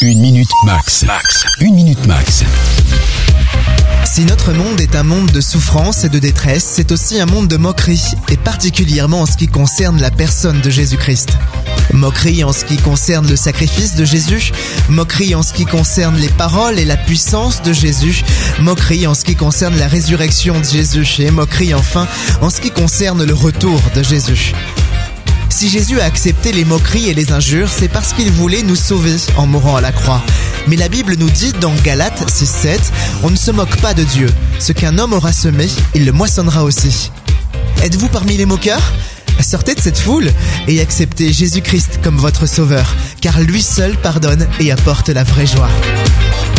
Une minute max. Une minute max. Si notre monde est un monde de souffrance et de détresse, c'est aussi un monde de moquerie, et particulièrement en ce qui concerne la personne de Jésus-Christ. Moquerie en ce qui concerne le sacrifice de Jésus, moquerie en ce qui concerne les paroles et la puissance de Jésus, moquerie en ce qui concerne la résurrection de Jésus, et moquerie enfin en ce qui concerne le retour de Jésus. Si Jésus a accepté les moqueries et les injures, c'est parce qu'il voulait nous sauver en mourant à la croix. Mais la Bible nous dit dans Galates 6,7, on ne se moque pas de Dieu. Ce qu'un homme aura semé, il le moissonnera aussi. Êtes-vous parmi les moqueurs ? Sortez de cette foule et acceptez Jésus-Christ comme votre sauveur, car lui seul pardonne et apporte la vraie joie.